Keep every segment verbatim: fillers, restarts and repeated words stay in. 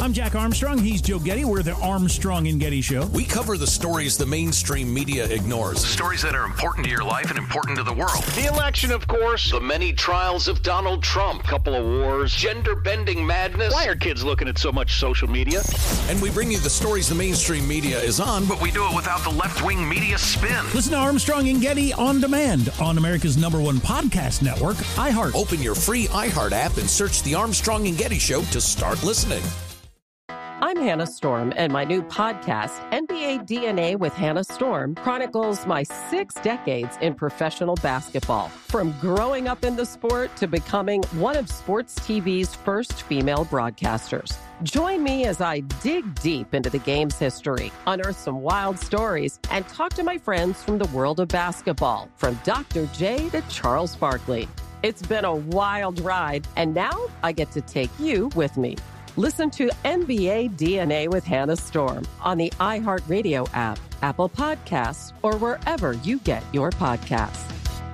I'm Jack Armstrong. He's Joe Getty. We're the Armstrong and Getty Show. We cover the stories the mainstream media ignores. Stories that are important to your life and important to the world. The election, of course. The many trials of Donald Trump. Couple of wars. Gender-bending madness. Why are kids looking at so much social media? And we bring you the stories the mainstream media is on, but we do it without the left-wing media spin. Listen to Armstrong and Getty on demand on America's number one podcast network, iHeart. Open your free iHeart app and search the Armstrong and Getty Show to start listening. I'm Hannah Storm, and my new podcast, N B A D N A with Hannah Storm, chronicles my six decades in professional basketball. From growing up in the sport to becoming one of sports T V's first female broadcasters. Join me as I dig deep into the game's history, unearth some wild stories, and talk to my friends from the world of basketball, from Doctor J to Charles Barkley. It's been a wild ride, and now I get to take you with me. Listen to N B A D N A with Hannah Storm on the iHeartRadio app, Apple Podcasts, or wherever you get your podcasts.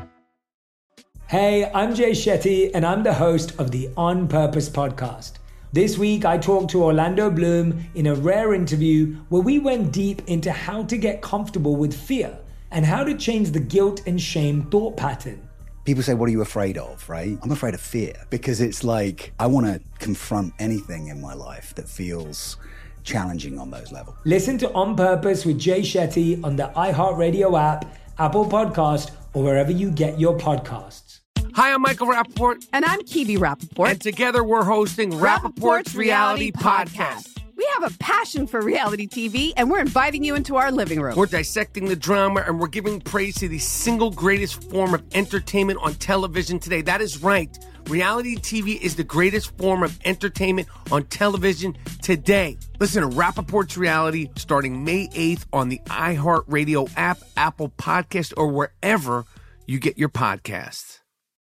Hey, I'm Jay Shetty, and I'm the host of the On Purpose podcast. This week, I talked to Orlando Bloom in a rare interview where we went deep into how to get comfortable with fear and how to change the guilt and shame thought pattern. People say, what are you afraid of, right? I'm afraid of fear because it's like I want to confront anything in my life that feels challenging on those levels. Listen to On Purpose with Jay Shetty on the iHeartRadio app, Apple Podcast, or wherever you get your podcasts. Hi, I'm Michael Rappaport. And I'm Kibi Rappaport. And together we're hosting Rappaport's, Rappaport's Reality, Reality Podcast. We have a passion for reality T V, and we're inviting you into our living room. We're dissecting the drama, and we're giving praise to the single greatest form of entertainment on television today. That is right. Reality T V is the greatest form of entertainment on television today. Listen to Rappaport's Reality starting May eighth on the iHeartRadio app, Apple Podcast, or wherever you get your podcasts.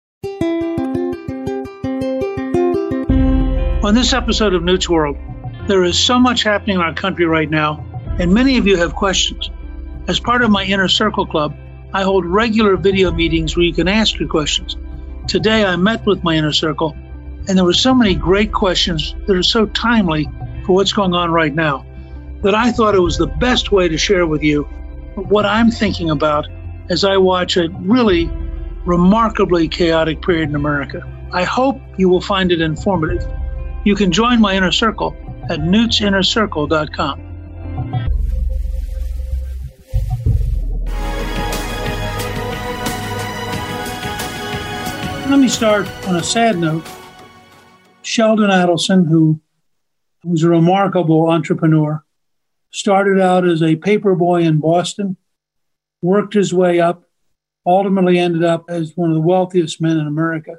On this episode of Newt's World, there is so much happening in our country right now, and many of you have questions. As part of my Inner Circle Club, I hold regular video meetings where you can ask your questions. Today, I met with my Inner Circle, and there were so many great questions that are so timely for what's going on right now that I thought it was the best way to share with you what I'm thinking about as I watch a really remarkably chaotic period in America. I hope you will find it informative. You can join my Inner Circle at newts inner circle dot com. Let me start on a sad note. Sheldon Adelson, who was a remarkable entrepreneur, started out as a paper boy in Boston, worked his way up, ultimately ended up as one of the wealthiest men in America,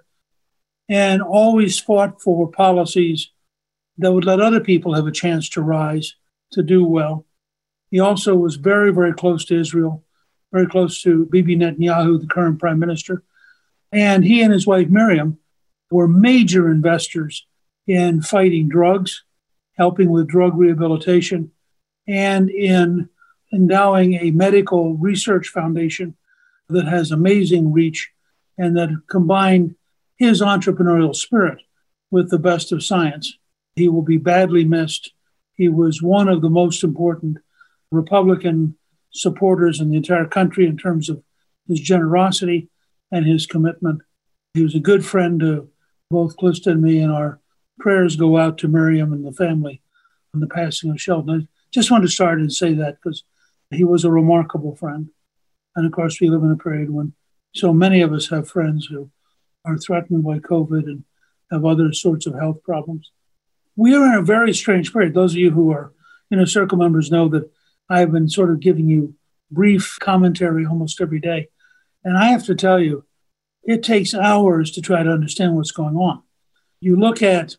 and always fought for policies that would let other people have a chance to rise, to do well. He also was very, very close to Israel, very close to Bibi Netanyahu, the current prime minister. And he and his wife, Miriam, were major investors in fighting drugs, helping with drug rehabilitation, and in endowing a medical research foundation that has amazing reach and that combined his entrepreneurial spirit with the best of science. He will be badly missed. He was one of the most important Republican supporters in the entire country in terms of his generosity and his commitment. He was a good friend to both Calista and me, and our prayers go out to Miriam and the family on the passing of Sheldon. I just wanted to start and say that because he was a remarkable friend. And of course, we live in a period when so many of us have friends who are threatened by COVID and have other sorts of health problems. We are in a very strange period. Those of you who are Inner Circle members know that I have been sort of giving you brief commentary almost every day. And I have to tell you, it takes hours to try to understand what's going on. You look at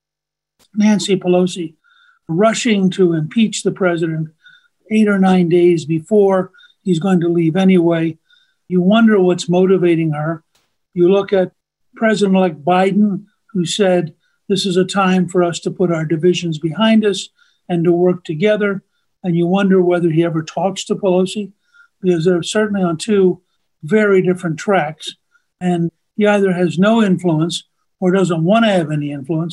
Nancy Pelosi rushing to impeach the president eight or nine days before he's going to leave anyway. You wonder what's motivating her. You look at President-elect Biden, who said, this is a time for us to put our divisions behind us and to work together. And you wonder whether he ever talks to Pelosi, because they're certainly on two very different tracks. And he either has no influence or doesn't want to have any influence,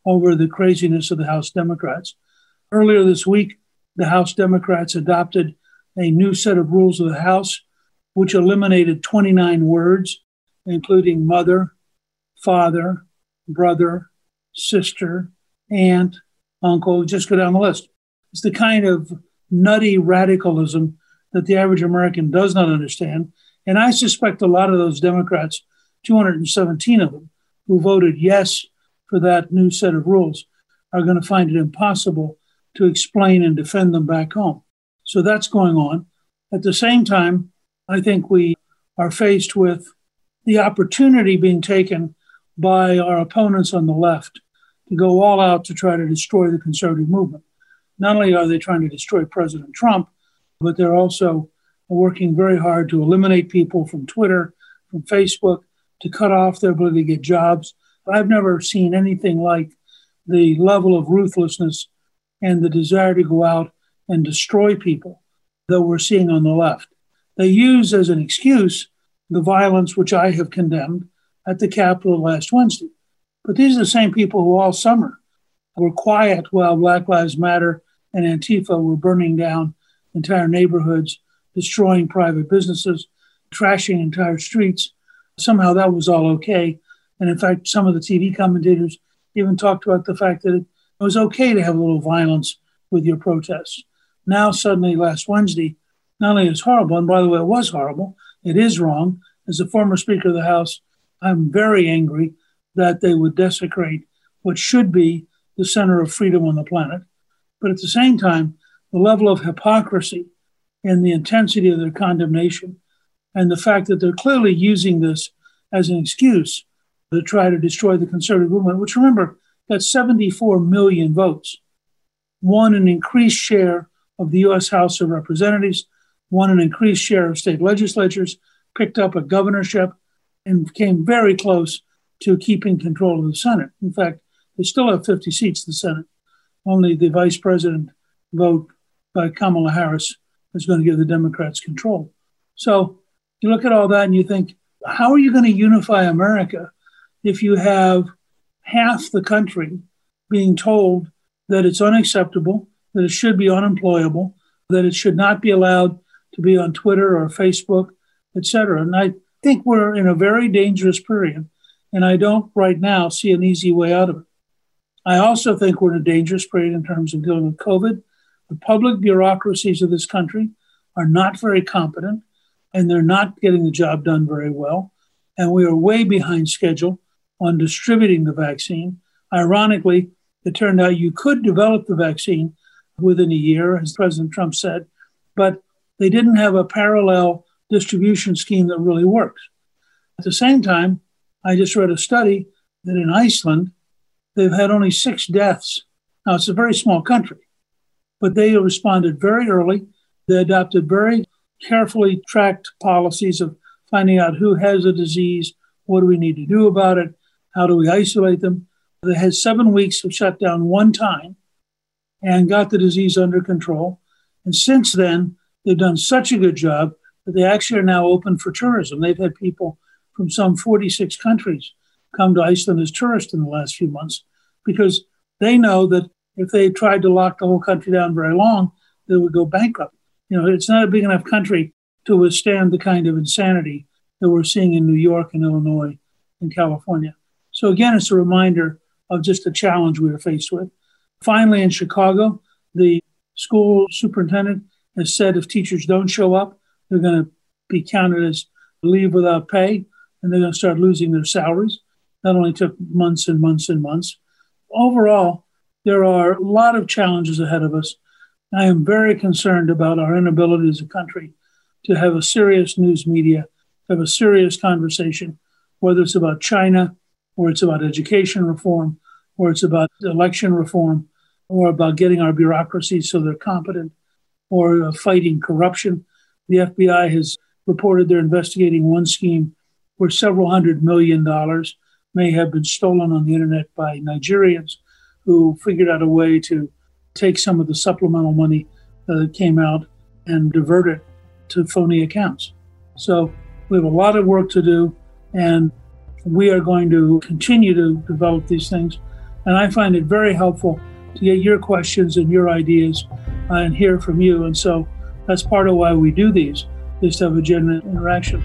over the craziness of the House Democrats. Earlier this week, the House Democrats adopted a new set of rules of the House, which eliminated twenty-nine words, including mother, father, brother, sister, aunt, uncle, just go down the list. It's the kind of nutty radicalism that the average American does not understand. And I suspect a lot of those Democrats, two hundred seventeen of them, who voted yes for that new set of rules, are going to find it impossible to explain and defend them back home. So that's going on. At the same time, I think we are faced with the opportunity being taken by our opponents on the left to go all out to try to destroy the conservative movement. Not only are they trying to destroy President Trump, but they're also working very hard to eliminate people from Twitter, from Facebook, to cut off their ability to get jobs. I've never seen anything like the level of ruthlessness and the desire to go out and destroy people that we're seeing on the left. They use as an excuse the violence which I have condemned at the Capitol last Wednesday. But these are the same people who all summer were quiet while Black Lives Matter and Antifa were burning down entire neighborhoods, destroying private businesses, trashing entire streets. Somehow that was all okay. And in fact, some of the T V commentators even talked about the fact that it was okay to have a little violence with your protests. Now, suddenly, last Wednesday, not only is horrible, and by the way, it was horrible, it is wrong. As a former Speaker of the House, I'm very angry that they would desecrate what should be the center of freedom on the planet. But at the same time, the level of hypocrisy and the intensity of their condemnation and the fact that they're clearly using this as an excuse to try to destroy the conservative movement, which, remember, got seventy-four million votes, won an increased share of the U S House of Representatives, won an increased share of state legislatures, picked up a governorship, and came very close to keeping control of the Senate. In fact, they still have fifty seats in the Senate. Only the vice president vote by Kamala Harris is going to give the Democrats control. So you look at all that and you think, how are you going to unify America if you have half the country being told that it's unacceptable, that it should be unemployable, that it should not be allowed to be on Twitter or Facebook, et cetera? And I think we're in a very dangerous period, and I don't right now see an easy way out of it. I also think we're in a dangerous period in terms of dealing with COVID. The public bureaucracies of this country are not very competent, and they're not getting the job done very well. And we are way behind schedule on distributing the vaccine. Ironically, it turned out you could develop the vaccine within a year, as President Trump said, but they didn't have a parallel distribution scheme that really works. At the same time, I just read a study that in Iceland, they've had only six deaths. Now, it's a very small country, but they responded very early. They adopted very carefully tracked policies of finding out who has a disease, what do we need to do about it, how do we isolate them. They had seven weeks of shutdown one time and got the disease under control. And since then, they've done such a good job that they actually are now open for tourism. They've had people from some forty-six countries come to Iceland as tourists in the last few months because they know that if they tried to lock the whole country down very long, they would go bankrupt. You know, it's not a big enough country to withstand the kind of insanity that we're seeing in New York and Illinois and California. So again, it's a reminder of just the challenge we are faced with. Finally, in Chicago, the school superintendent has said if teachers don't show up, they're going to be counted as leave without pay, and they're going to start losing their salaries. That only took months and months and months. Overall, there are a lot of challenges ahead of us. I am very concerned about our inability as a country to have a serious news media, have a serious conversation, whether it's about China, or it's about education reform, or it's about election reform, or about getting our bureaucracies so they're competent, or uh, fighting corruption. The F B I has reported they're investigating one scheme where several hundred million dollars may have been stolen on the internet by Nigerians who figured out a way to take some of the supplemental money that came out and divert it to phony accounts. So we have a lot of work to do, and we are going to continue to develop these things. And I find it very helpful to get your questions and your ideas uh, and hear from you. And so that's part of why we do these, is to have a genuine interaction.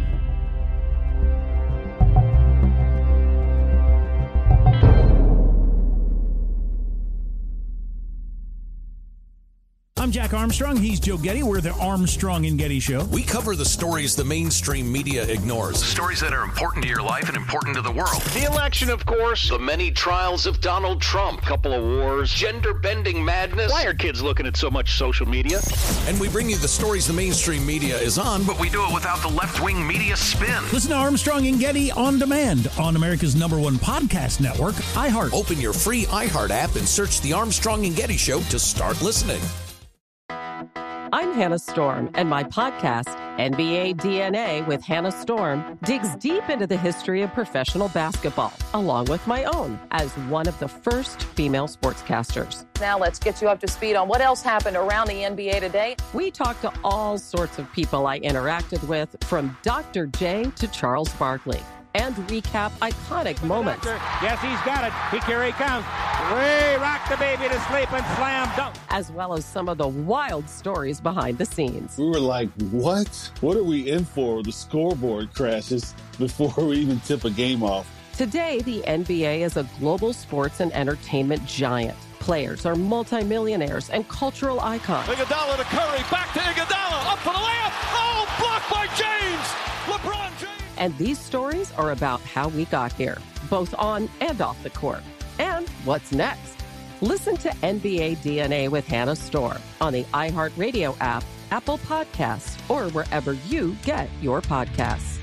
I'm Jack Armstrong. He's Joe Getty. We're the Armstrong and Getty Show. We cover the stories the mainstream media ignores. Stories that are important to your life and important to the world. The election, of course. The many trials of Donald Trump. Couple of wars. Gender-bending madness. Why are kids looking at so much social media? And we bring you the stories the mainstream media is on, But we do it without the left-wing media spin. Listen to Armstrong and Getty on demand on America's number one podcast network, iHeart. Open your free iHeart app and search the Armstrong and Getty Show to start listening. I'm Hannah Storm, and my podcast, N B A D N A with Hannah Storm, digs deep into the history of professional basketball, along with my own, as one of the first female sportscasters. Now let's get you up to speed on what else happened around the N B A today. We talk to all sorts of people I interacted with, from Doctor J to Charles Barkley, and recap iconic moments. Yes, he's got it. He, here he comes. Way rock the baby to sleep and slam dunk. As well as some of the wild stories behind the scenes. We were like, what? What are we in for? The scoreboard crashes before we even tip a game off. Today, the N B A is a global sports and entertainment giant. Players are multimillionaires and cultural icons. Iguodala to Curry, back to Iguodala, up for the layup. Oh, blocked by James. LeBron James. And these stories are about how we got here, both on and off the court. And what's next? Listen to N B A D N A with Hannah Storm on the iHeartRadio app, Apple Podcasts, or wherever you get your podcasts.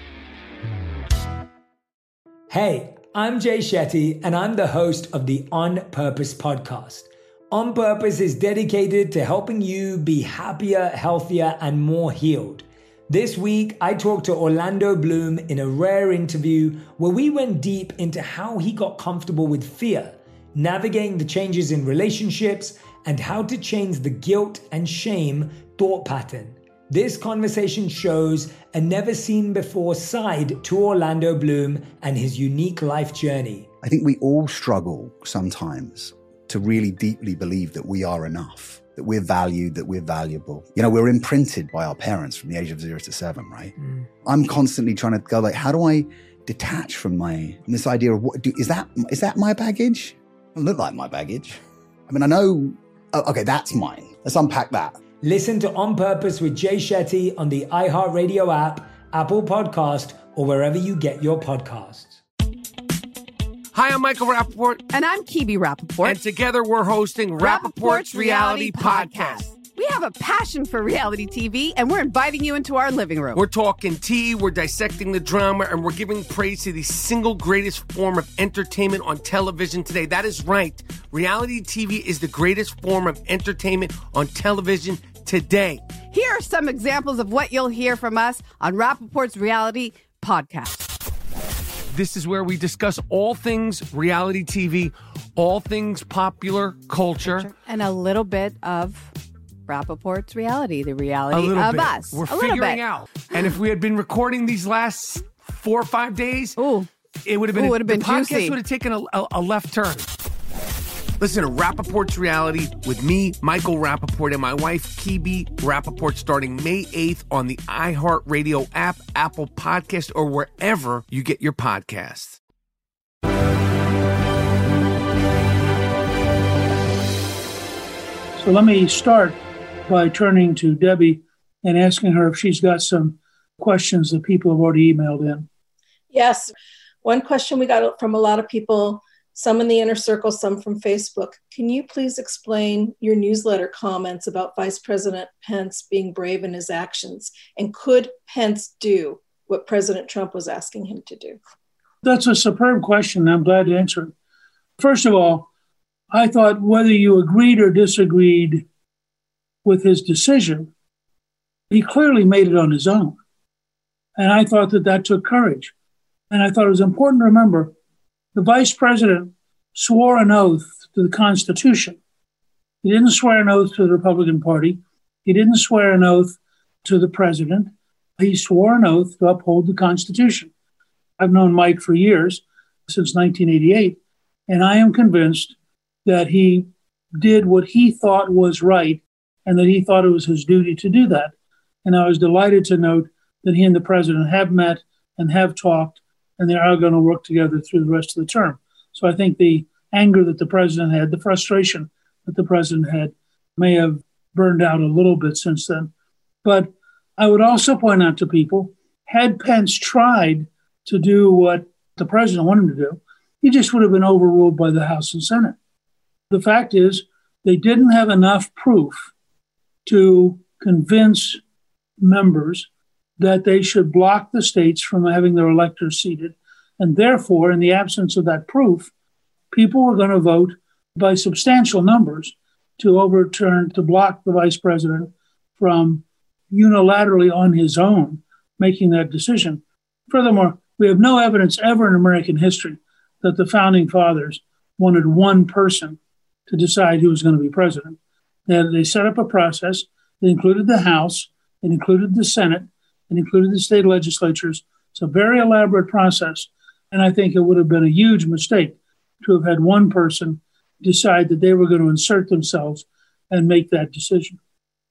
Hey, I'm Jay Shetty, and I'm the host of the On Purpose podcast. On Purpose is dedicated to helping you be happier, healthier, and more healed. This week, I talked to Orlando Bloom in a rare interview where we went deep into how he got comfortable with fear, navigating the changes in relationships, and how to change the guilt and shame thought pattern. This conversation shows a never-seen-before side to Orlando Bloom and his unique life journey. I think we all struggle sometimes to really deeply believe that we are enough, that we're valued, that we're valuable. You know, we're imprinted by our parents from the age of zero to seven, right? Mm. I'm constantly trying to go like, how do I detach from my, from this idea of what, do, is that, is that my baggage? It doesn't look like my baggage. I mean, I know, oh, okay, that's mine. Let's unpack that. Listen to On Purpose with Jay Shetty on the iHeartRadio app, Apple Podcast, or wherever you get your podcasts. Hi, I'm Michael Rappaport. And I'm Kibi Rappaport. And together we're hosting Rappaport's, Rappaport's Reality, Reality Podcast. Podcast. We have a passion for reality T V, and we're inviting you into our living room. We're talking tea, we're dissecting the drama, and we're giving praise to the single greatest form of entertainment on television today. That is right. Reality T V is the greatest form of entertainment on television today. Here are some examples of what you'll hear from us on Rappaport's Reality Podcast. This is where we discuss all things reality T V, all things popular culture. And a little bit of Rappaport's reality, the reality of bit. us. We're a figuring out. And if we had been recording these last four or five days, Ooh. it would have been, Ooh, would have been the podcast juicy. would have taken a, a, a left turn. Listen to Rappaport's Reality with me, Michael Rappaport, and my wife, Kibi Rappaport, starting May eighth on the iHeartRadio app, Apple Podcast, or wherever you get your podcasts. So let me start by turning to Debbie and asking her if she's got some questions that people have already emailed in. Yes. One question we got from a lot of people, some in the inner circle, some from Facebook. Can you please explain your newsletter comments about Vice President Pence being brave in his actions? And could Pence do what President Trump was asking him to do? That's a superb question. I'm glad to answer it. First of all, I thought whether you agreed or disagreed with his decision, he clearly made it on his own. And I thought that that took courage. And I thought it was important to remember the vice president swore an oath to the Constitution. He didn't swear an oath to the Republican Party. He didn't swear an oath to the president. He swore an oath to uphold the Constitution. I've known Mike for years, since nineteen eighty-eight, And I am convinced that he did what he thought was right and that he thought it was his duty to do that. And I was delighted to note that he and the president have met and have talked, and they are going to work together through the rest of the term. So I think the anger that the president had, the frustration that the president had, may have burned out a little bit since then. But I would also point out to people, had Pence tried to do what the president wanted him to do, he just would have been overruled by the House and Senate. The fact is, they didn't have enough proof to convince members that they should block the states from having their electors seated. And therefore, in the absence of that proof, people were going to vote by substantial numbers to overturn, to block the vice president from unilaterally on his own making that decision. Furthermore, we have no evidence ever in American history that the founding fathers wanted one person to decide who was going to be president. And they set up a process that included the House, it included the Senate, it included the state legislatures. It's a very elaborate process. And I think it would have been a huge mistake to have had one person decide that they were going to insert themselves and make that decision.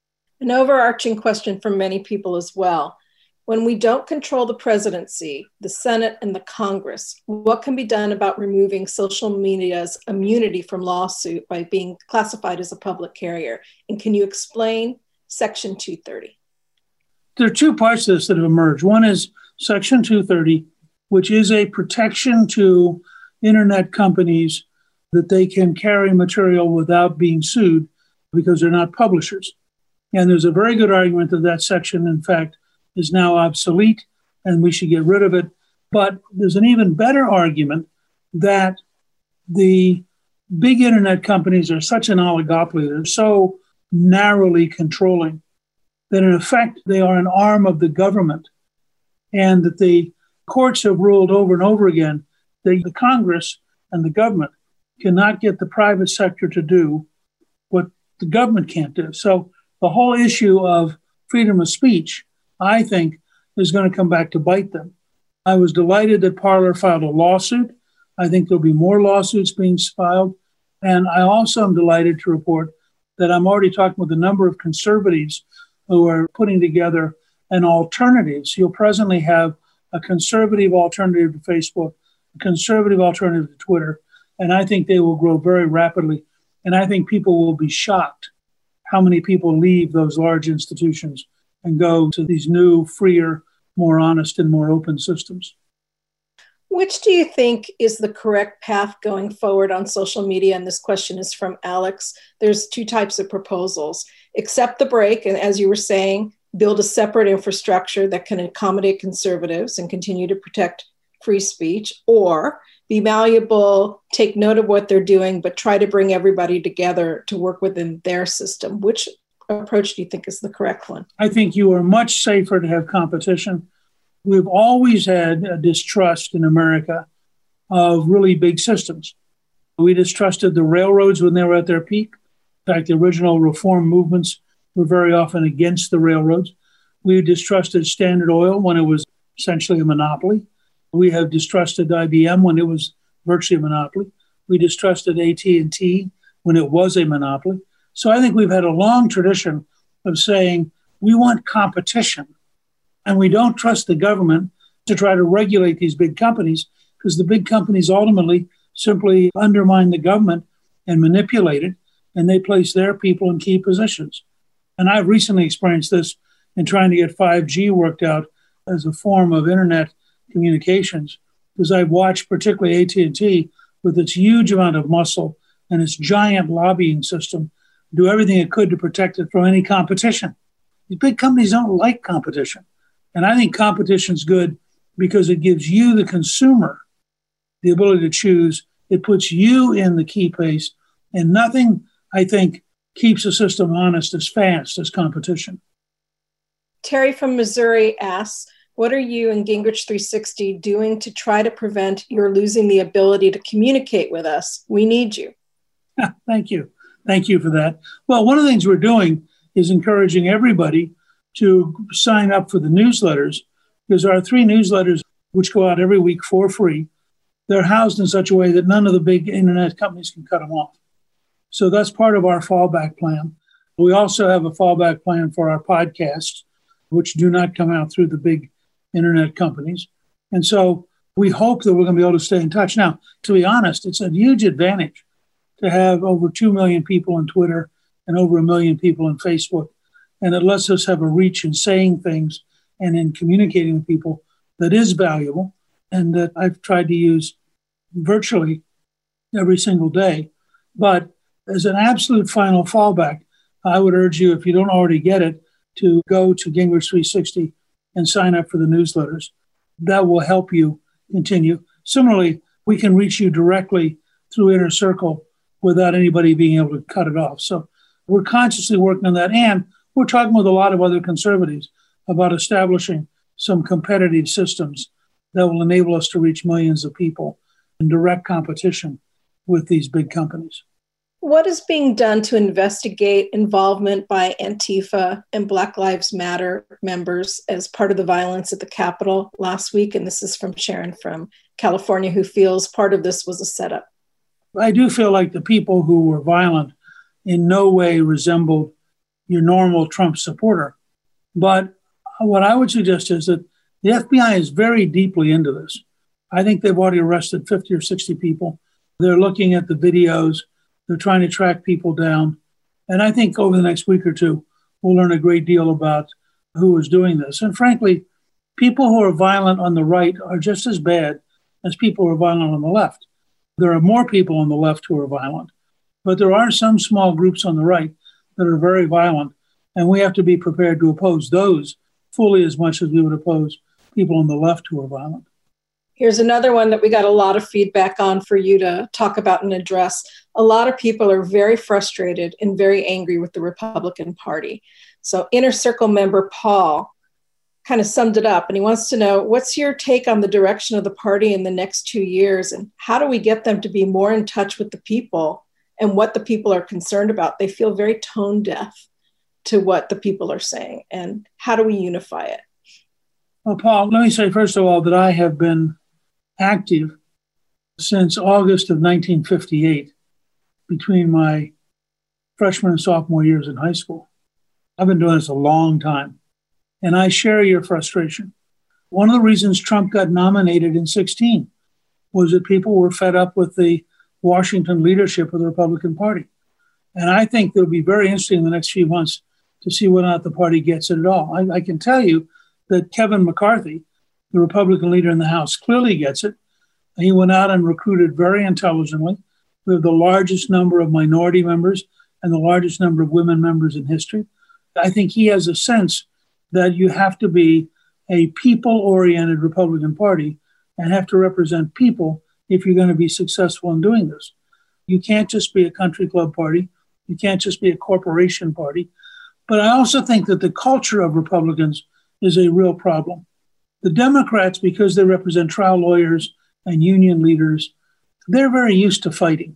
An overarching question from many people as well. When we don't control the presidency, the Senate, and the Congress, what can be done about removing social media's immunity from lawsuit by being classified as a public carrier? And can you explain Section two thirty? There are two parts to this that have emerged. One is Section two thirty, which is a protection to internet companies that they can carry material without being sued because they're not publishers. And there's a very good argument that that section, in fact, is now obsolete and we should get rid of it. But there's an even better argument that the big internet companies are such an oligopoly, they're so narrowly controlling that in effect they are an arm of the government, and that the courts have ruled over and over again that the Congress and the government cannot get the private sector to do what the government can't do. So the whole issue of freedom of speech, I think, is going to come back to bite them. I was delighted that Parler filed a lawsuit. I think there'll be more lawsuits being filed. And I also am delighted to report that I'm already talking with a number of conservatives who are putting together an alternative. So you'll presently have a conservative alternative to Facebook, a conservative alternative to Twitter, and I think they will grow very rapidly. And I think people will be shocked how many people leave those large institutions and go to these new, freer, more honest, and more open systems. Which do you think is the correct path going forward on social media? And this question is from Alex. There's two types of proposals. Accept the break, and as you were saying, build a separate infrastructure that can accommodate conservatives and continue to protect free speech, or be malleable, take note of what they're doing, but try to bring everybody together to work within their system. Which approach do you think is the correct one? I think you are much safer to have competition. We've always had a distrust in America of really big systems. We distrusted the railroads when they were at their peak. In fact, the original reform movements were very often against the railroads. We distrusted Standard Oil when it was essentially a monopoly. We have distrusted I B M when it was virtually a monopoly. We distrusted A T and T when it was a monopoly. So I think we've had a long tradition of saying we want competition, and we don't trust the government to try to regulate these big companies, because the big companies ultimately simply undermine the government and manipulate it, and they place their people in key positions. And I've recently experienced this in trying to get five G worked out as a form of internet communications, because I've watched particularly A T and T with its huge amount of muscle and its giant lobbying system do everything it could to protect it from any competition. These big companies don't like competition. And I think competition is good because it gives you, the consumer, the ability to choose. It puts you in the key place, and nothing, I think, keeps a system honest as fast as competition. Terry from Missouri asks, what are you and Gingrich three sixty doing to try to prevent your losing the ability to communicate with us? We need you. Thank you. Thank you for that. Well, one of the things we're doing is encouraging everybody to sign up for the newsletters, because our three newsletters, which go out every week for free, they're housed in such a way that none of the big internet companies can cut them off. So that's part of our fallback plan. We also have a fallback plan for our podcasts, which do not come out through the big internet companies. And so we hope that we're going to be able to stay in touch. Now, to be honest, it's a huge advantage to have over two million people on Twitter and over a million people on Facebook. And it lets us have a reach in saying things and in communicating with people that is valuable and that I've tried to use virtually every single day. But as an absolute final fallback, I would urge you, if you don't already get it, to go to Gingrich three sixty and sign up for the newsletters. That will help you continue. Similarly, we can reach you directly through Inner Circle without anybody being able to cut it off. So we're consciously working on that. And we're talking with a lot of other conservatives about establishing some competitive systems that will enable us to reach millions of people in direct competition with these big companies. What is being done to investigate involvement by Antifa and Black Lives Matter members as part of the violence at the Capitol last week? And this is from Sharon from California, who feels part of this was a setup. I do feel like the people who were violent in no way resembled your normal Trump supporter. But what I would suggest is that the F B I is very deeply into this. I think they've already arrested fifty or sixty people. They're looking at the videos. They're trying to track people down. And I think over the next week or two, we'll learn a great deal about who is doing this. And frankly, people who are violent on the right are just as bad as people who are violent on the left. There are more people on the left who are violent, but there are some small groups on the right that are very violent, and we have to be prepared to oppose those fully as much as we would oppose people on the left who are violent. Here's another one that we got a lot of feedback on for you to talk about and address. A lot of people are very frustrated and very angry with the Republican Party. So Inner Circle member Paul kind of summed it up, and he wants to know, what's your take on the direction of the party in the next two years, and how do we get them to be more in touch with the people and what the people are concerned about? They feel very tone deaf to what the people are saying, and how do we unify it? Well, Paul, let me say, first of all, that I have been active since August of nineteen fifty-eight, between my freshman and sophomore years in high school. I've been doing this a long time, and I share your frustration. One of the reasons Trump got nominated in sixteen was that people were fed up with the Washington leadership of the Republican Party. And I think it'll be very interesting in the next few months to see whether or not the party gets it at all. I, I can tell you that Kevin McCarthy, the Republican leader in the House, clearly gets it. He went out and recruited very intelligently. We have the largest number of minority members and the largest number of women members in history. I think he has a sense that you have to be a people-oriented Republican Party and have to represent people if you're going to be successful in doing this. You can't just be a country club party. You can't just be a corporation party. But I also think that the culture of Republicans is a real problem. The Democrats, because they represent trial lawyers and union leaders, they're very used to fighting.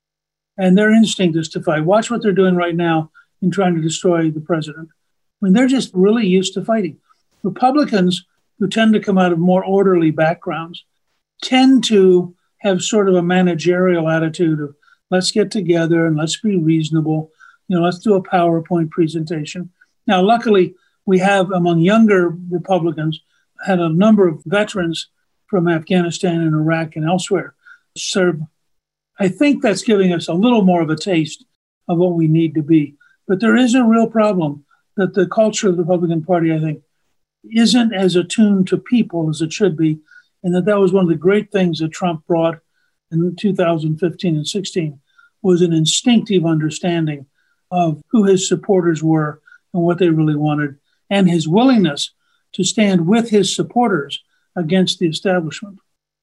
And their instinct is to fight. Watch what they're doing right now in trying to destroy the president. I mean, they're just really used to fighting. Republicans, who tend to come out of more orderly backgrounds, tend to have sort of a managerial attitude of, let's get together and let's be reasonable. You know, let's do a PowerPoint presentation. Now, luckily, we have among younger Republicans had a number of veterans from Afghanistan and Iraq and elsewhere serve. I think that's giving us a little more of a taste of what we need to be. But there is a real problem that the culture of the Republican Party, I think, isn't as attuned to people as it should be, and that that was one of the great things that Trump brought in two thousand fifteen and sixteen, was an instinctive understanding of who his supporters were and what they really wanted, and his willingness to stand with his supporters against the establishment.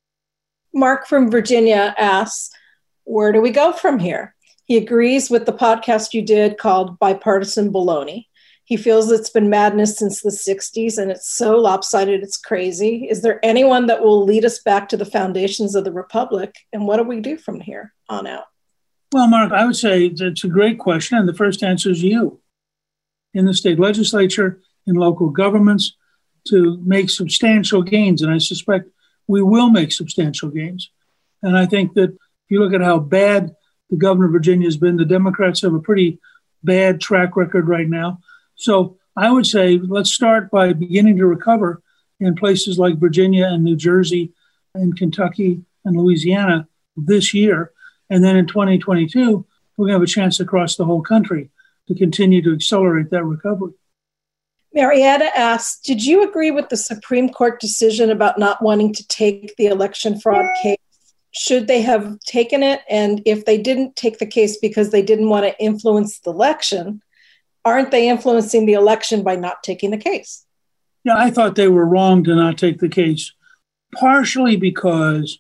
Mark from Virginia asks, where do we go from here? He agrees with the podcast you did called Bipartisan Baloney. He feels it's been madness since the sixties and it's so lopsided, it's crazy. Is there anyone that will lead us back to the foundations of the Republic? And what do we do from here on out? Well, Mark, I would say it's a great question. And the first answer is you. In the state legislature, in local governments, to make substantial gains. And I suspect we will make substantial gains. And I think that if you look at how bad the governor of Virginia has been, the Democrats have a pretty bad track record right now. So I would say let's start by beginning to recover in places like Virginia and New Jersey and Kentucky and Louisiana this year. And then in twenty twenty-two, we're going to have a chance across the whole country to continue to accelerate that recovery. Marietta asks, did you agree with the Supreme Court decision about not wanting to take the election fraud case? Should they have taken it? And if they didn't take the case because they didn't want to influence the election, aren't they influencing the election by not taking the case? Yeah, I thought they were wrong to not take the case, partially because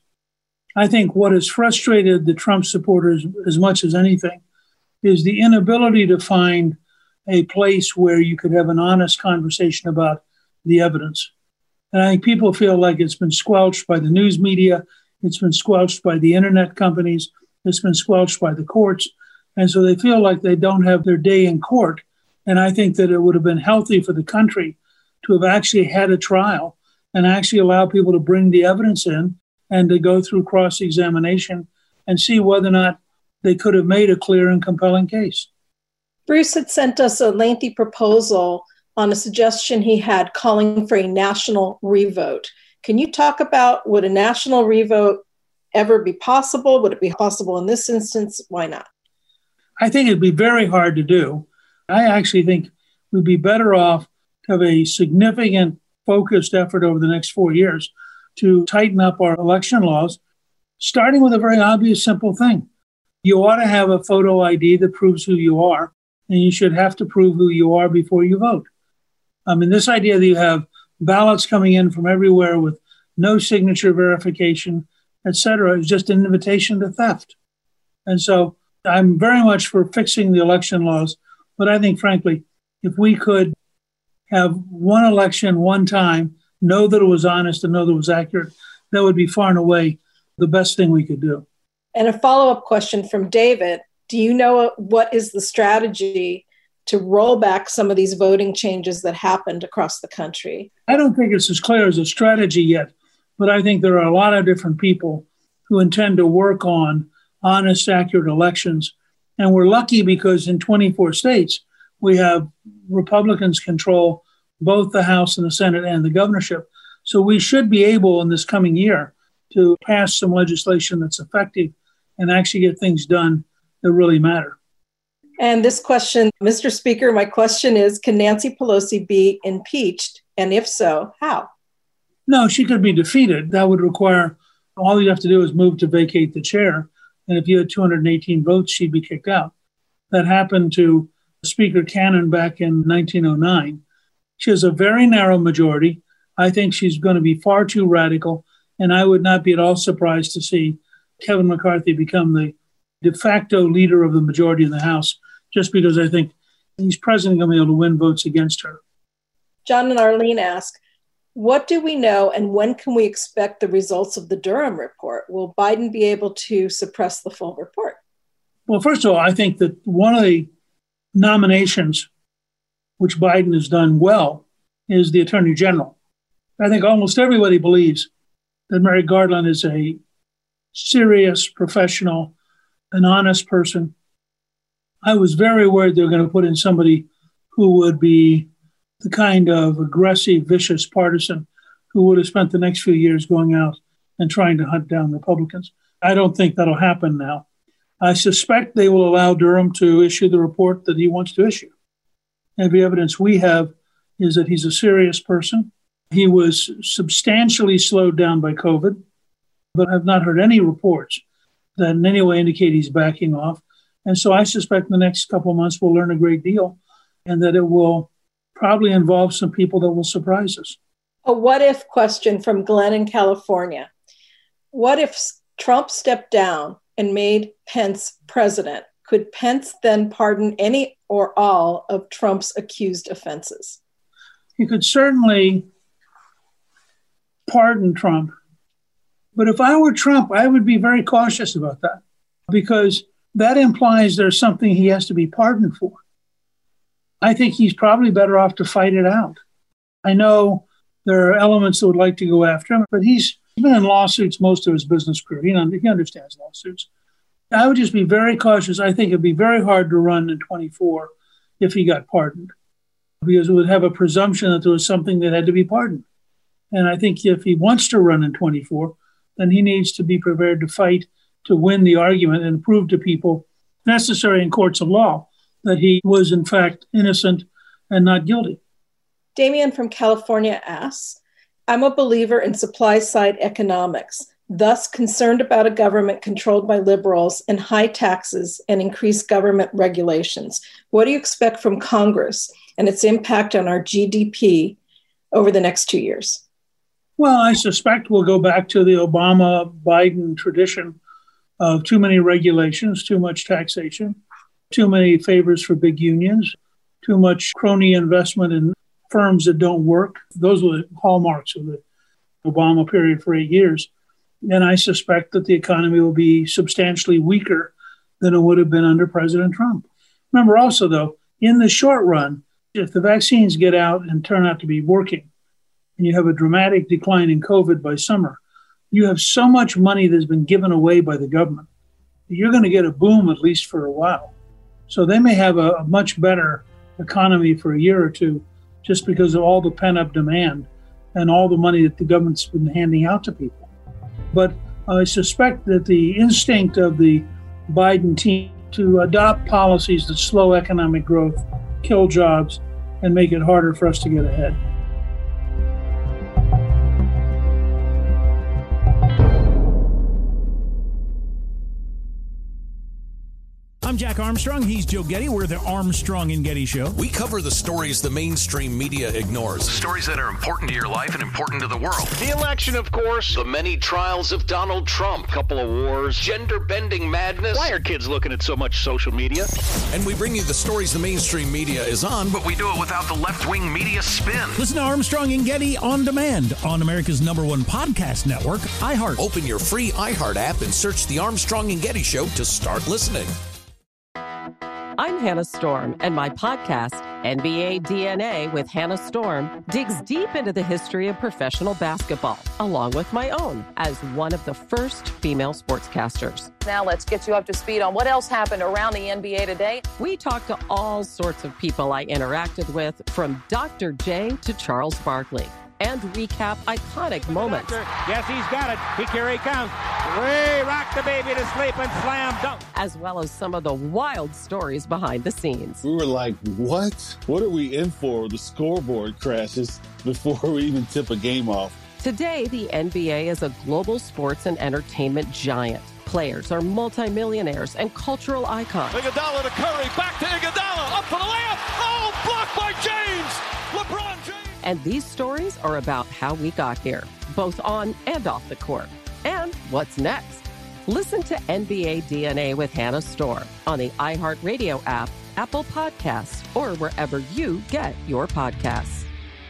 I think what has frustrated the Trump supporters as much as anything is the inability to find a place where you could have an honest conversation about the evidence. And I think people feel like it's been squelched by the news media, it's been squelched by the internet companies, it's been squelched by the courts. And so they feel like they don't have their day in court. And I think that it would have been healthy for the country to have actually had a trial and actually allow people to bring the evidence in and to go through cross-examination and see whether or not they could have made a clear and compelling case. Bruce had sent us a lengthy proposal on a suggestion he had calling for a national revote. Can you talk about, would a national revote ever be possible? Would it be possible in this instance? Why not? I think it'd be very hard to do. I actually think we'd be better off to have a significant focused effort over the next four years to tighten up our election laws, starting with a very obvious, simple thing. You ought to have a photo I D that proves who you are, and you should have to prove who you are before you vote. I mean, this idea that you have ballots coming in from everywhere with no signature verification, et cetera, is just an invitation to theft. And so I'm very much for fixing the election laws. But I think, frankly, if we could have one election, one time, know that it was honest and know that it was accurate, that would be far and away the best thing we could do. And a follow-up question from David. Do you know what is the strategy to roll back some of these voting changes that happened across the country? I don't think it's as clear as a strategy yet, but I think there are a lot of different people who intend to work on honest, accurate elections. And we're lucky because in twenty-four states, we have Republicans control both the House and the Senate and the governorship. So we should be able in this coming year to pass some legislation that's effective and actually get things done that really matter. And this question, Mister Speaker, my question is, can Nancy Pelosi be impeached? And if so, how? No, she could be defeated. That would require, all you have to do is move to vacate the chair. And if you had two hundred eighteen votes, she'd be kicked out. That happened to Speaker Cannon back in nineteen oh nine. She has a very narrow majority. I think she's going to be far too radical. And I would not be at all surprised to see Kevin McCarthy become the de facto leader of the majority in the House, just because I think he's president going to be able to win votes against her. John and Arlene ask, what do we know and when can we expect the results of the Durham report? Will Biden be able to suppress the full report? Well, first of all, I think that one of the nominations which Biden has done well is the Attorney General. I think almost everybody believes that Merrick Garland is a serious, professional, an honest person. I was very worried they were going to put in somebody who would be the kind of aggressive, vicious partisan who would have spent the next few years going out and trying to hunt down Republicans. I don't think that'll happen now. I suspect they will allow Durham to issue the report that he wants to issue. Every evidence we have is that he's a serious person. He was substantially slowed down by COVID, but I've not heard any reports that in any way indicate he's backing off. And so I suspect in the next couple of months we'll learn a great deal and that it will probably involve some people that will surprise us. A what if question from Glenn in California. What if Trump stepped down and made Pence president? Could Pence then pardon any or all of Trump's accused offenses? He could certainly pardon Trump. But if I were Trump, I would be very cautious about that because that implies there's something he has to be pardoned for. I think he's probably better off to fight it out. I know there are elements that would like to go after him, but he's He's been in lawsuits most of his business career. He, he understands lawsuits. I would just be very cautious. I think it'd be very hard to run in twenty-four if he got pardoned, because it would have a presumption that there was something that had to be pardoned. And I think if he wants to run in twenty-four, then he needs to be prepared to fight to win the argument and prove to people, necessary in courts of law, that he was in fact innocent and not guilty. Damian from California asks, I'm a believer in supply-side economics, thus concerned about a government controlled by liberals and high taxes and increased government regulations. What do you expect from Congress and its impact on our G D P over the next two years? Well, I suspect we'll go back to the Obama-Biden tradition of too many regulations, too much taxation, too many favors for big unions, too much crony investment in firms that don't work. Those were the hallmarks of the Obama period for eight years. And I suspect that the economy will be substantially weaker than it would have been under President Trump. Remember also, though, in the short run, if the vaccines get out and turn out to be working, and you have a dramatic decline in COVID by summer, you have so much money that's been given away by the government. You're going to get a boom, at least for a while. So they may have a, a much better economy for a year or two just because of all the pent-up demand and all the money that the government's been handing out to people. But I suspect that the instinct of the Biden team to adopt policies that slow economic growth, kill jobs, and make it harder for us to get ahead. I'm Jack Armstrong. He's Joe Getty. We're the Armstrong and Getty Show. We cover the stories the mainstream media ignores. The stories that are important to your life and important to the world. The election, of course. The many trials of Donald Trump. Couple of wars. Gender-bending madness. Why are kids looking at so much social media? And we bring you the stories the mainstream media is on, But we do it without the left-wing media spin. Listen to Armstrong and Getty on demand on America's number one podcast network, iHeart. Open your free iHeart app and search the Armstrong and Getty Show to start listening. I'm Hannah Storm, and my podcast, N B A D N A with Hannah Storm, digs deep into the history of professional basketball, along with my own, as one of the first female sportscasters. Now let's get you up to speed on what else happened around the N B A today. We talked to all sorts of people I interacted with, from Doctor J to Charles Barkley, and recap iconic moments. Yes, he's got it. He, here he comes. Way rock the baby to sleep and slam dunk. As well as some of the wild stories behind the scenes. We were like, what? What are we in for? The scoreboard crashes before we even tip a game off. Today, the N B A is a global sports and entertainment giant. Players are multimillionaires and cultural icons. Iguodala to Curry, back to Iguodala, up for the layup. Oh, blocked by James. LeBron James. And these stories are about how we got here, both on and off the court. And what's next? Listen to N B A D N A with Hannah Storm on the iHeartRadio app, Apple Podcasts, or wherever you get your podcasts.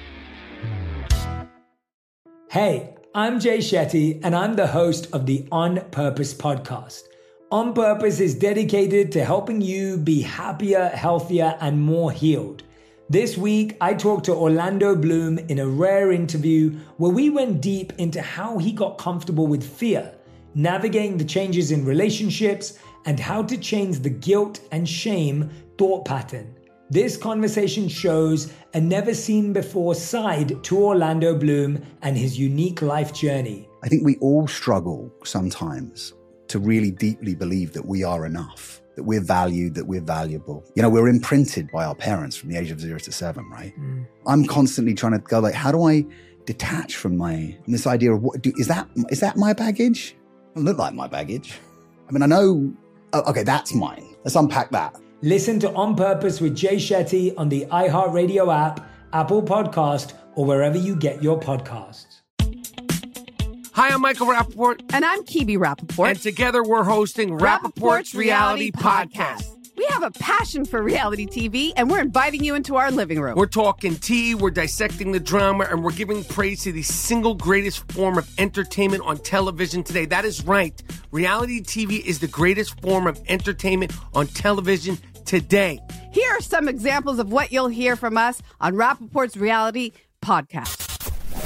Hey, I'm Jay Shetty, and I'm the host of the On Purpose podcast. On Purpose is dedicated to helping you be happier, healthier, and more healed. This week, I talked to Orlando Bloom in a rare interview where we went deep into how he got comfortable with fear, navigating the changes in relationships, and how to change the guilt and shame thought pattern. This conversation shows a never-seen-before side to Orlando Bloom and his unique life journey. I think we all struggle sometimes to really deeply believe that we are enough, that we're valued, that we're valuable. You know, we're imprinted by our parents from the age of zero to seven, right? Mm. I'm constantly trying to go like, how do I detach from my, from this idea of what, do, is that, is that my baggage? It doesn't look like my baggage. I mean, I know, oh, okay, that's mine. Let's unpack that. Listen to On Purpose with Jay Shetty on the iHeartRadio app, Apple Podcast, or wherever you get your podcasts. Hi, I'm Michael Rappaport. And I'm Kibi Rappaport. And together we're hosting Rappaport's, Rappaport's Reality, Reality Podcast. Podcast. We have a passion for reality T V, and we're inviting you into our living room. We're talking tea, we're dissecting the drama, and we're giving praise to the single greatest form of entertainment on television today. That is right. Reality T V is the greatest form of entertainment on television today. Here are some examples of what you'll hear from us on Rappaport's Reality Podcast.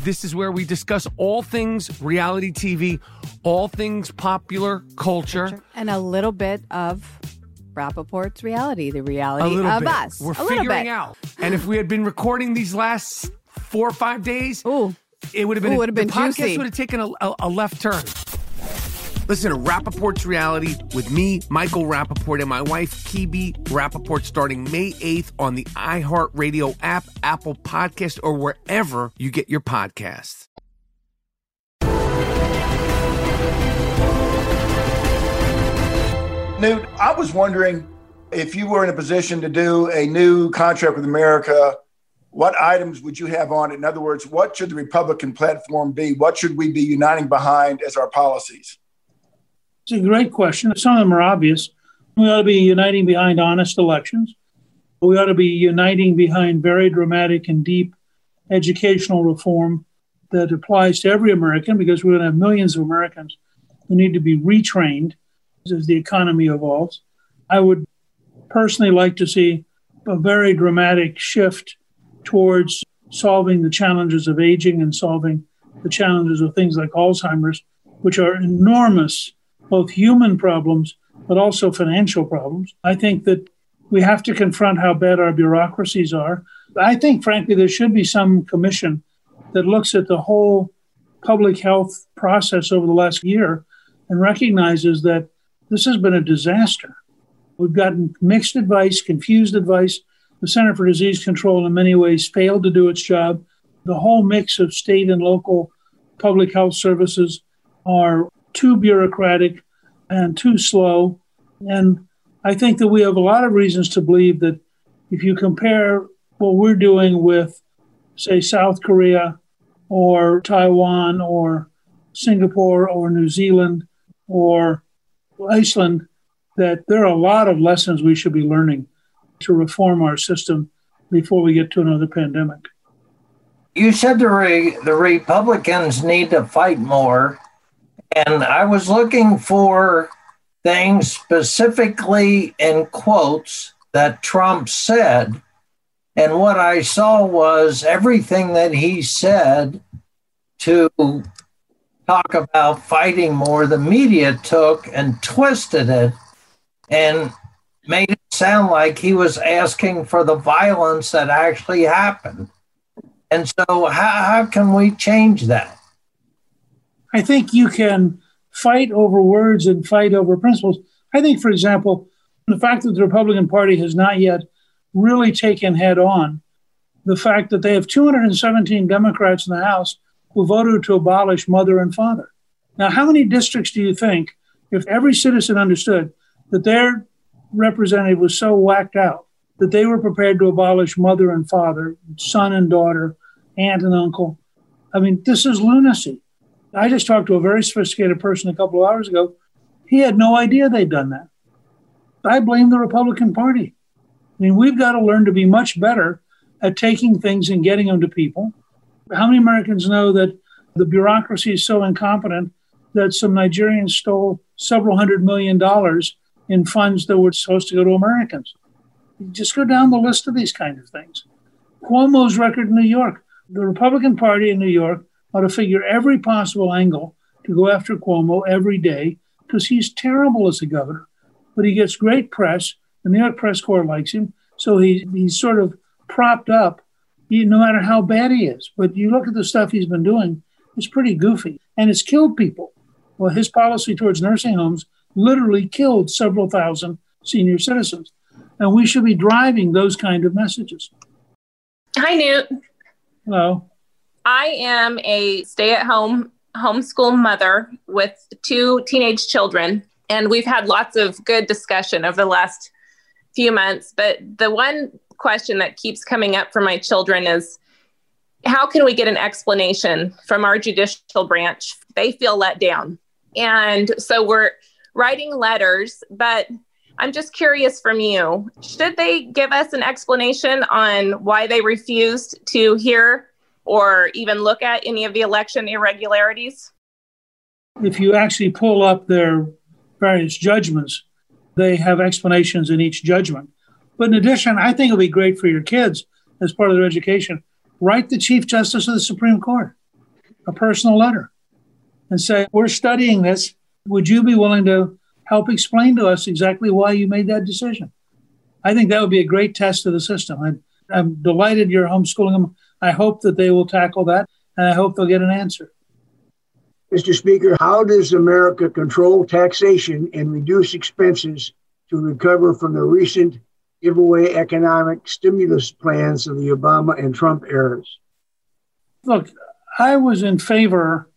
This is where we discuss all things reality T V, all things popular culture. And a little bit of Rappaport's reality, the reality of bit. us. We're a figuring out. And if we had been recording these last four or five days, Ooh. it would have been, Ooh, would have been the podcast juicy. would have taken a, a, a left turn. Listen to Rappaport's Reality with me, Michael Rappaport, and my wife, Kibi Rappaport, starting May eighth on the iHeartRadio app, Apple Podcast, or wherever you get your podcasts. Newt, I was wondering if you were in a position to do a new contract with America, what items would you have on it? In other words, what should the Republican platform be? What should we be uniting behind as our policies? It's a great question. Some of them are obvious. We ought to be uniting behind honest elections. We ought to be uniting behind very dramatic and deep educational reform that applies to every American, because we're going to have millions of Americans who need to be retrained as the economy evolves. I would personally like to see a very dramatic shift towards solving the challenges of aging and solving the challenges of things like Alzheimer's, which are enormous, both human problems, but also financial problems. I think that we have to confront how bad our bureaucracies are. I think, frankly, there should be some commission that looks at the whole public health process over the last year and recognizes that this has been a disaster. We've gotten mixed advice, confused advice. The Center for Disease Control in many ways failed to do its job. The whole mix of state and local public health services are too bureaucratic and too slow. And I think that we have a lot of reasons to believe that if you compare what we're doing with, say, South Korea or Taiwan or Singapore or New Zealand or Iceland, that there are a lot of lessons we should be learning to reform our system before we get to another pandemic. You said the, re- the Republicans need to fight more. And I was looking for things specifically in quotes that Trump said. And what I saw was everything that he said to talk about fighting more, the media took and twisted it and made it sound like he was asking for the violence that actually happened. And so how, how can we change that? I think you can fight over words and fight over principles. I think, for example, the fact that the Republican Party has not yet really taken head on the fact that they have two hundred seventeen Democrats in the House who voted to abolish mother and father. Now, how many districts do you think, if every citizen understood that their representative was so whacked out that they were prepared to abolish mother and father, son and daughter, aunt and uncle? I mean, this is lunacy. I just talked to a very sophisticated person a couple of hours ago. He had no idea they'd done that. I blame the Republican Party. I mean, we've got to learn to be much better at taking things and getting them to people. How many Americans know that the bureaucracy is so incompetent that some Nigerians stole several hundred million dollars in funds that were supposed to go to Americans? You just go down the list of these kinds of things. Cuomo's record in New York. The Republican Party in New York ought to figure every possible angle to go after Cuomo every day because he's terrible as a governor. But he gets great press. The New York press corps likes him. So he, he's sort of propped up no matter how bad he is. But you look at the stuff he's been doing, it's pretty goofy. And it's killed people. Well, his policy towards nursing homes literally killed several thousand senior citizens. And we should be driving those kind of messages. Hi, Newt. Hello. I am a stay-at-home homeschool mother with two teenage children, and we've had lots of good discussion over the last few months. But the one question that keeps coming up for my children is, how can we get an explanation from our judicial branch? They feel let down. And so we're writing letters, but I'm just curious from you, should they give us an explanation on why they refused to hear or even look at any of the election irregularities? If you actually pull up their various judgments, they have explanations in each judgment. But in addition, I think it'll be great for your kids as part of their education. Write the Chief Justice of the Supreme Court. a personal letter and say, we're studying this. Would you be willing to help explain to us exactly why you made that decision? I think that would be a great test of the system. I, I'm delighted you're homeschooling them. I hope that they will tackle that, and I hope they'll get an answer. Mister Speaker, how does America control taxation and reduce expenses to recover from the recent giveaway economic stimulus plans of the Obama and Trump eras? Look, I was in favor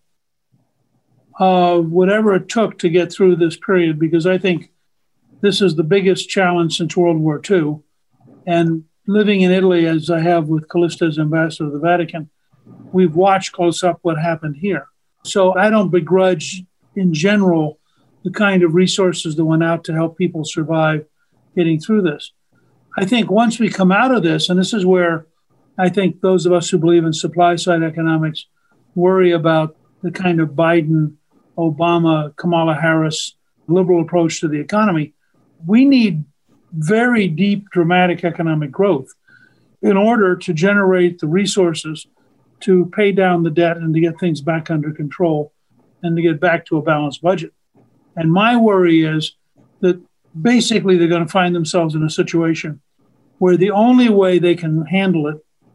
of whatever it took to get through this period, because I think this is the biggest challenge since World War Two. And living in Italy, as I have with Callista as ambassador to the Vatican, we've watched close up what happened here. So I don't begrudge, in general, the kind of resources that went out to help people survive getting through this. I think once we come out of this, and this is where I think those of us who believe in supply side economics worry about the kind of Biden, Obama, Kamala Harris liberal approach to the economy, we need very deep, dramatic economic growth in order to generate the resources to pay down the debt and to get things back under control and to get back to a balanced budget. And my worry is that basically they're going to find themselves in a situation where the only way they can handle it,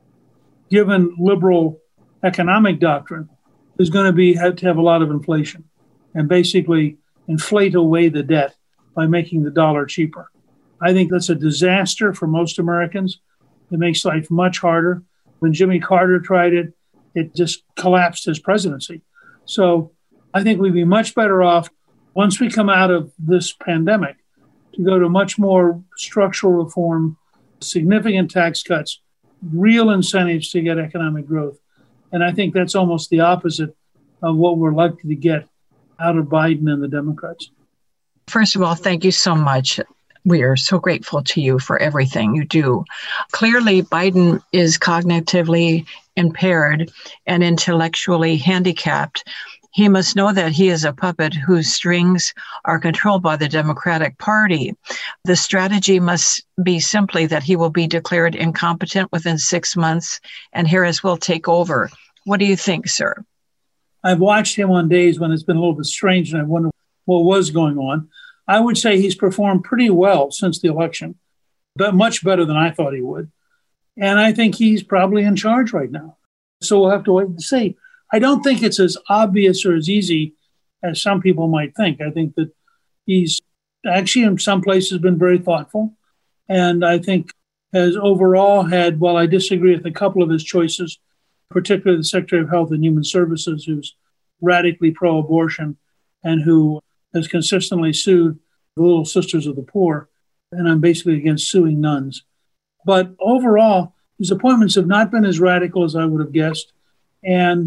given liberal economic doctrine, is going to be have to have a lot of inflation and basically inflate away the debt by making the dollar cheaper. I think that's a disaster for most Americans. It makes life much harder. When Jimmy Carter tried it, it just collapsed his presidency. So I think we'd be much better off once we come out of this pandemic to go to much more structural reform, significant tax cuts, real incentives to get economic growth. And I think that's almost the opposite of what we're likely to get out of Biden and the Democrats. First of all, thank you so much. We are so grateful to you for everything you do. Clearly, Biden is cognitively impaired and intellectually handicapped. He must know that he is a puppet whose strings are controlled by the Democratic Party. The strategy must be simply that he will be declared incompetent within six months and Harris will take over. What do you think, sir? I've watched him on days when it's been a little bit strange and I wonder what was going on. I would say he's performed pretty well since the election, but much better than I thought he would. And I think he's probably in charge right now. So we'll have to wait and see. I don't think it's as obvious or as easy as some people might think. I think that he's actually in some places been very thoughtful. And I think has overall had, while I disagree with a couple of his choices, particularly the Secretary of Health and Human Services, who's radically pro-abortion and who has consistently sued the Little Sisters of the Poor, and I'm basically against suing nuns. But overall, his appointments have not been as radical as I would have guessed, and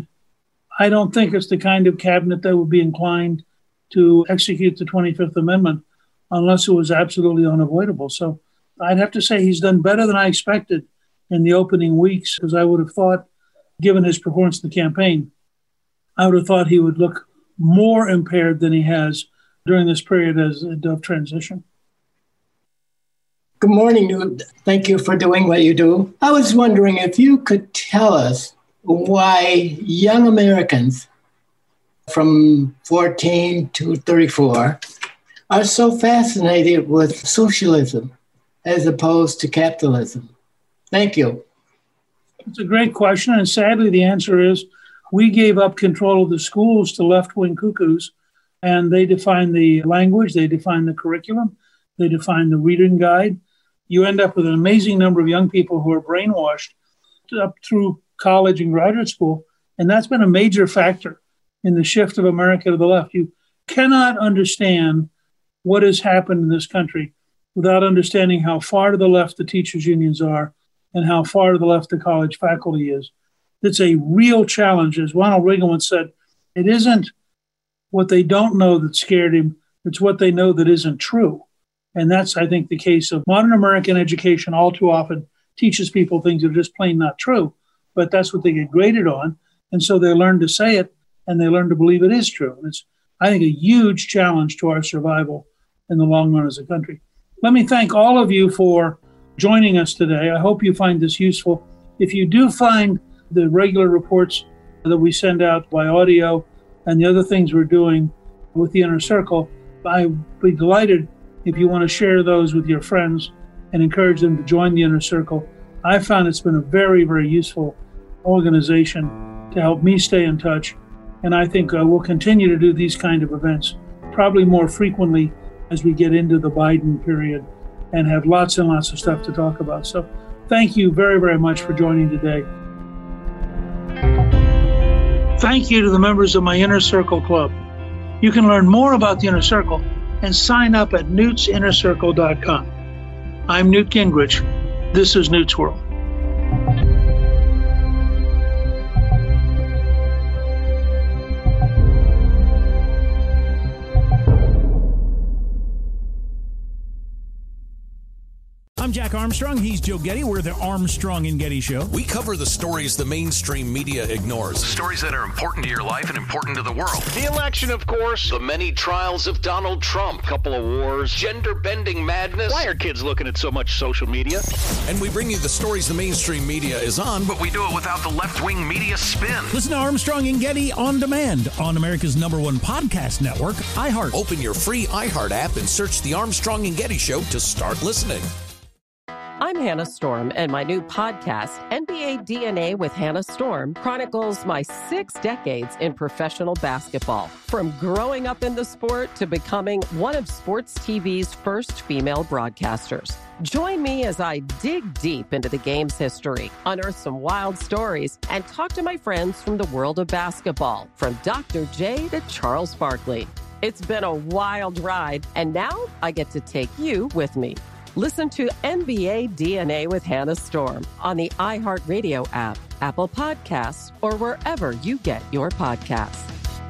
I don't think it's the kind of cabinet that would be inclined to execute the twenty-fifth Amendment unless it was absolutely unavoidable. So I'd have to say he's done better than I expected in the opening weeks, because I would have thought, given his performance in the campaign, I would have thought he would look more impaired than he has during this period as of transition. Good morning, Newt. Thank you for doing what you do. I was wondering if you could tell us why young Americans from fourteen to thirty-four are so fascinated with socialism as opposed to capitalism. Thank you. It's a great question, and sadly the answer is we gave up control of the schools to left-wing cuckoos, and they define the language, they define the curriculum, they define the reading guide. You end up with an amazing number of young people who are brainwashed up through college and graduate school, and that's been a major factor in the shift of America to the left. You cannot understand what has happened in this country without understanding how far to the left the teachers' unions are and how far to the left the college faculty is. It's a real challenge. As Ronald Reagan once said, it isn't what they don't know that scared him, it's what they know that isn't true. And that's, I think, the case of modern American education. All too often teaches people things that are just plain not true, but that's what they get graded on. And so they learn to say it and they learn to believe it is true. And it's, I think, a huge challenge to our survival in the long run as a country. Let me thank all of you for joining us today. I hope you find this useful. If you do find the regular reports that we send out by audio and the other things we're doing with the Inner Circle. I'd be delighted if you want to share those with your friends and encourage them to join the Inner Circle. I found it's been a very, very useful organization to help me stay in touch. And I think uh, we'll continue to do these kind of events, probably more frequently as we get into the Biden period and have lots and lots of stuff to talk about. So thank you very, very much for joining today. Thank you to the members of my Inner Circle Club. You can learn more about the Inner Circle and sign up at newts inner circle dot com. I'm Newt Gingrich. This is Newt's World. I'm Jack Armstrong. He's Joe Getty. We're the Armstrong and Getty Show. We cover the stories the mainstream media ignores. Stories that are important to your life and important to the world. The election, of course. The many trials of Donald Trump. Couple of wars. Gender-bending madness. Why are kids looking at so much social media? And we bring you the stories the mainstream media is on, But we do it without the left-wing media spin. Listen to Armstrong and Getty on demand on America's number one podcast network, iHeart. Open your free iHeart app and search the Armstrong and Getty Show to start listening. I'm Hannah Storm, and my new podcast, N B A D N A with Hannah Storm, chronicles my six decades in professional basketball. From growing up in the sport to becoming one of sports T V's first female broadcasters. Join me as I dig deep into the game's history, unearth some wild stories, and talk to my friends from the world of basketball, from Doctor J to Charles Barkley. It's been a wild ride, and now I get to take you with me. Listen to N B A D N A with Hannah Storm on the iHeartRadio app, Apple Podcasts, or wherever you get your podcasts.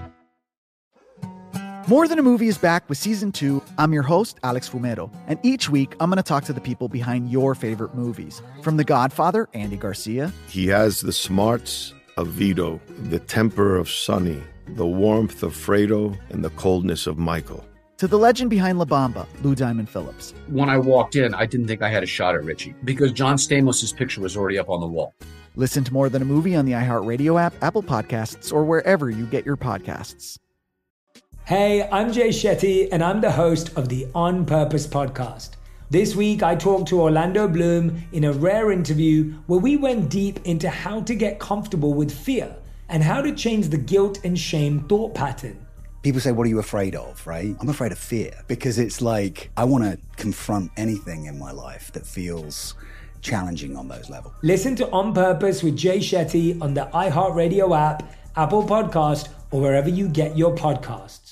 More Than a Movie is back with season two. I'm your host, Alex Fumero, and each week I'm going to talk to the people behind your favorite movies. From The Godfather, Andy Garcia. He has the smarts of Vito, the temper of Sonny, the warmth of Fredo, and the coldness of Michael. To the legend behind La Bamba, Lou Diamond Phillips. When I walked in, I didn't think I had a shot at Richie because John Stamos' picture was already up on the wall. Listen to More Than a Movie on the iHeartRadio app, Apple Podcasts, or wherever you get your podcasts. Hey, I'm Jay Shetty, and I'm the host of the On Purpose podcast. This week, I talked to Orlando Bloom in a rare interview where we went deep into how to get comfortable with fear and how to change the guilt and shame thought pattern. People say, what are you afraid of, right? I'm afraid of fear because it's like I want to confront anything in my life that feels challenging on those levels. Listen to On Purpose with Jay Shetty on the iHeartRadio app, Apple Podcast, or wherever you get your podcasts.